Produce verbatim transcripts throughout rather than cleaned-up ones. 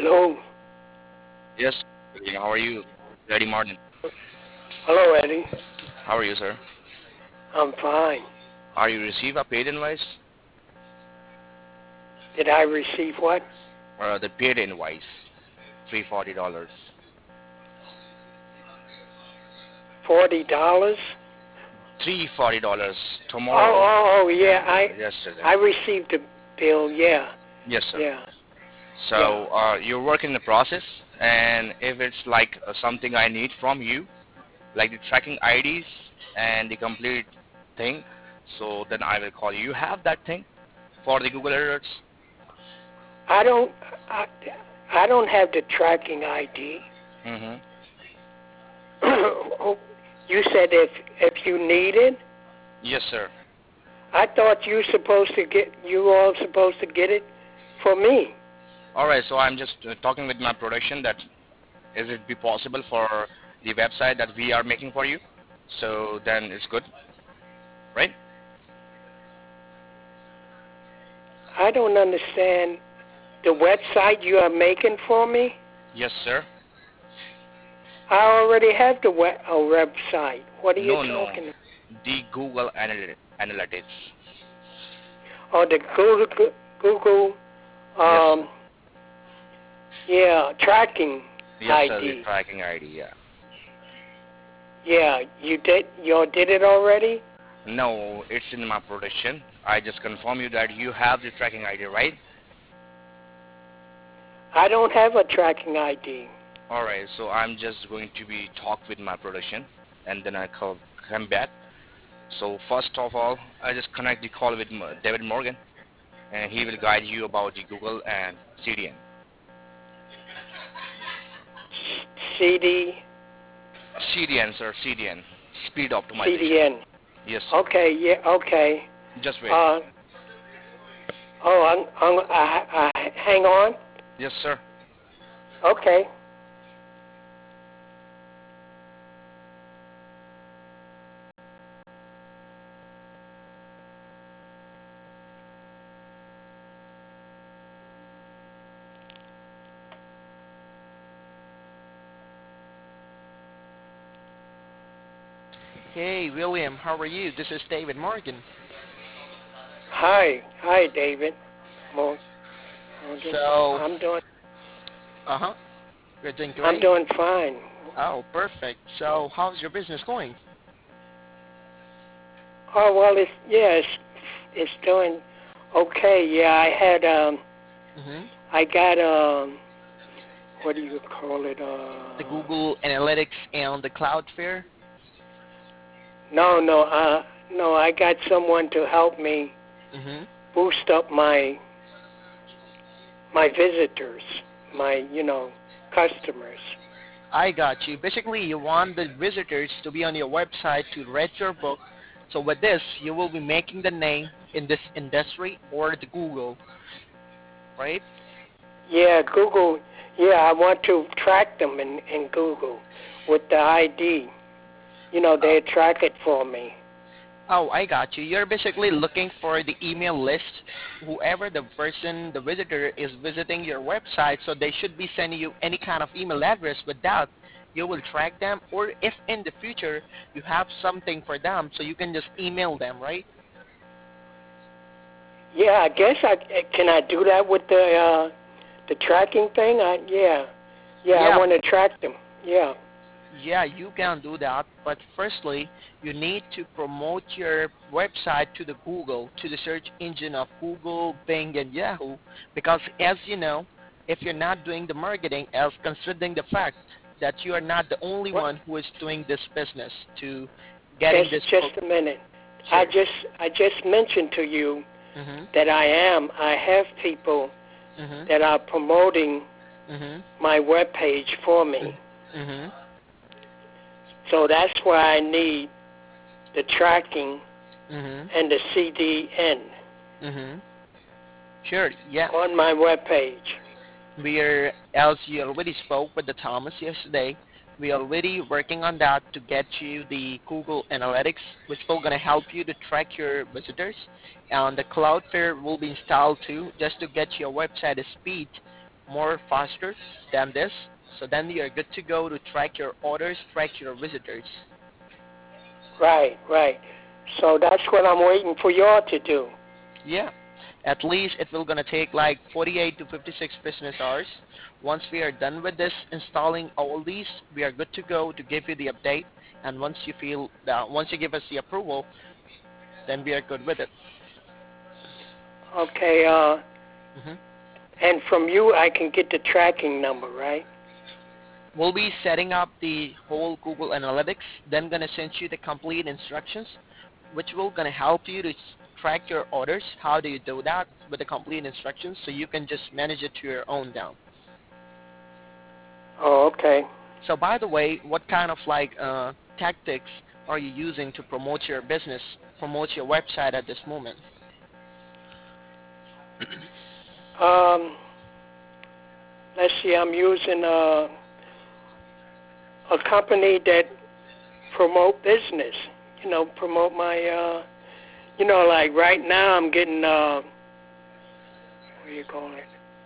Hello. Yes. How are you? Eddie Martin. Hello, Eddie. How are you, sir? I'm fine. Are you receive a paid invoice? Did I receive what? Uh, the paid invoice, three forty dollars. Forty dollars? Three forty dollars Oh, tomorrow. oh, oh, yeah. I Yesterday. I received a bill. Yeah, Yes, sir. yeah, yeah. So uh, you're working the process, and if it's like uh, something I need from you, like the tracking I Ds and the complete thing, so then I will call you. You have that thing for the Google alerts? I don't. I, I don't have the tracking I D. Mm-hmm. Oh, you said if if you need it. Yes, sir. I thought you supposed to get. You all supposed to get it for me. All right. So I'm just uh, talking with my production that is it be possible for the website that we are making for you? So then it's good, right? I don't understand the website you are making for me. Yes, sir. I already have the web, a website. What are you No, no. talking about? The Google Analy- Analytics. Oh, the Google, Google, Yes. um, yeah, tracking Yes, sir. The I D. tracking I D. Yeah. Yeah, you did. You all did it already? No, it's in my production. I just confirm you that you have the tracking I D, right? I don't have a tracking I D. All right. So I'm just going to be talk with my production, and then I call come back. So first of all, I just connect the call with M- David Morgan, and he will guide you about the Google and C D N. C D, C D N, sir. C D N. Speed optimization. C D N. Yes, sir. Okay, yeah, okay. Just wait. Uh, oh, I'm, I'm, I, I, hang on. Yes, sir. Okay. Hey, William, how are you? This is David Morgan. Hi, hi, David. Mo- Morgan. So, I'm doing, uh-huh, you're doing I'm great? doing fine. Oh, perfect. So, how's your business going? Oh well, it's yeah, it's, it's doing okay. Yeah, I had um, Mm-hmm. I got um, what do you call it? The Uh, Google Analytics and the Cloudflare? no, no, uh, no. I got someone to help me Mm-hmm. boost up my my visitors, my you know customers. I got you. Basically, you want the visitors to be on your website to read your book. So with this, you will be making the name in this industry or the Google, right? Yeah, Google. Yeah, I want to track them in in Google with the I D. You know, Uh, they track it for me. Oh, I got you. You're basically looking for the email list, whoever the person, the visitor is visiting your website, so they should be sending you any kind of email address. With that, you will track them, or if in the future you have something for them, so you can just email them, right? Yeah, I guess I can I do that with the uh, the tracking thing. I yeah, yeah. I Yeah, want to track them. Yeah. yeah, you can do that, but firstly, you need to promote your website to the Google, to the search engine of Google, Bing, and Yahoo, because as you know, if you're not doing the marketing, as considering the fact that you are not the only What? one who is doing this business to Just getting this just book. a minute. I Sure. just I just mentioned to you Mhm. that I am. I have people Mhm. that are promoting Mhm. my web page for me. Mhm. So that's why I need the tracking Mhm. and the C D N Mhm. Sure. Yeah. on my web page. We are, as you already spoke with the Thomas yesterday, we are already working on that to get you the Google Analytics, which will going to help you to track your visitors. And the Cloudflare will be installed too, just to get your website speed more faster than this. So then you're good to go to track your orders, track your visitors. Right, right. So that's what I'm waiting for y'all to do. Yeah. At least it will gonna take like forty-eight to fifty-six business hours. Once we are done with this installing all these, we are good to go to give you the update. And once you feel that, once you give us the approval, then we are good with it. Okay, uh, hmm and from you I can get the tracking number, right? We'll be setting up the whole Google Analytics, then gonna send you the complete instructions, which will gonna help you to s- track your orders. How do you do that with the complete instructions? So you can just manage it to your own down. Oh, okay. So by the way, what kind of like uh, tactics are you using to promote your business, promote your website at this moment? Um, let's see, I'm using a, a company that promote business, you know, promote my, uh, you know, like right now I'm getting, uh, what do you call it,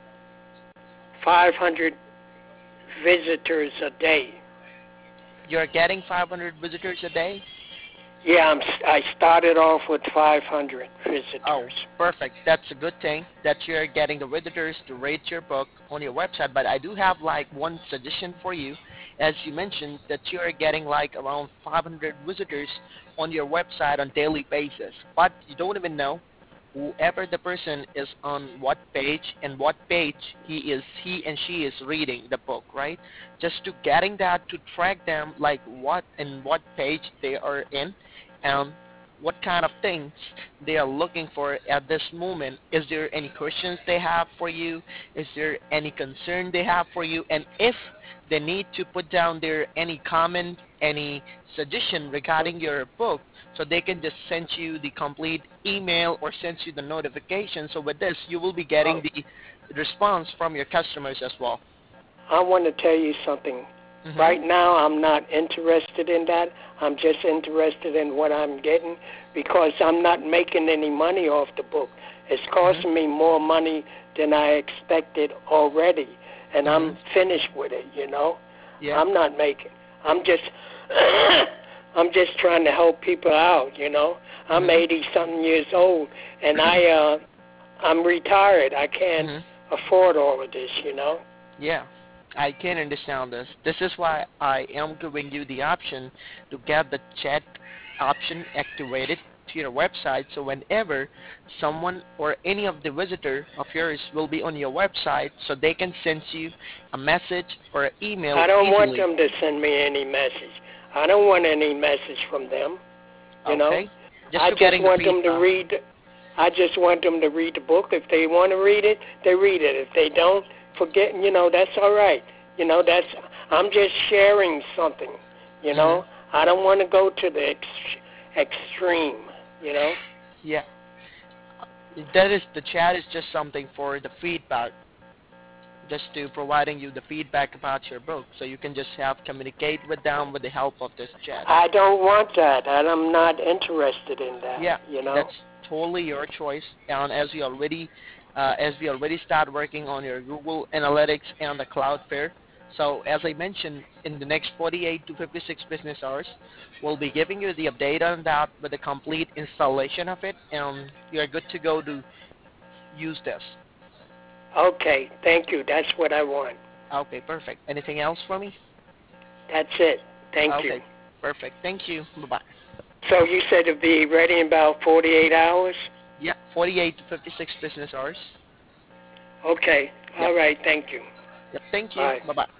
five hundred visitors a day. You're getting five hundred visitors a day? Yeah, I'm, I started off with five hundred Oh, visitors. perfect. That's a good thing that you're getting the visitors to rate your book on your website. But I do have like one suggestion for you. As you mentioned that you're getting like around five hundred visitors on your website on daily basis, but you don't even know whoever the person is on what page and what page he is he and she is reading the book, right? Just to getting that to track them like what and what page they are in and what kind of things they are looking for at this moment. Is there any questions they have for you? Is there any concern they have for you? And if they need to put down their any comment, any suggestion regarding your book, so they can just send you the complete email or send you the notification. So with this, you will be getting Oh, the response from your customers as well. I want to tell you something. hmm Right now, I'm not interested in that. I'm just interested in what I'm getting because I'm not making any money off the book. It's hmm costing me more money than I expected already, and hmm I'm finished with it, you know. Yeah. I'm not making. I'm just I'm just trying to help people out, you know. I'm hmm eighty something years old and I uh I'm retired. I can't hmm afford all of this, you know. Yeah, I can understand this. This is why I am giving you the option to get the chat option activated to your website. So whenever someone or any of the visitor of yours will be on your website, so they can send you a message or an email I don't want easily. them to send me any message. I don't want any message from them, you know. Okay, just I to just getting the want them to feedback. read I just want them to read the book. If they want to read it, they read it. If they don't, forget, you know, that's all right. You know, that's I'm just sharing something, you hmm know. I don't want to go to the ex- extreme, you know. Yeah, that is the chat is just something for the feedback, just to providing you the feedback about your book, so you can just have communicate with them with the help of this chat. I don't want that. And I'm not interested in that, Yeah, you know. that's totally your choice. And as we already, uh, as we already start working on your Google Analytics and the Cloudflare. So as I mentioned, in the next forty-eight to fifty-six business hours, we'll be giving you the update on that with a complete installation of it, and you're good to go to use this. Okay, thank you. That's what I want. Okay, perfect. Anything else for me? That's it. Thank you. Okay, perfect. Thank you. Bye bye. So you said it'd be ready in about forty-eight hours? Yeah, forty-eight to fifty-six business hours. Okay. Yep. All right, thank you. Yep. Thank you. Bye. Bye bye.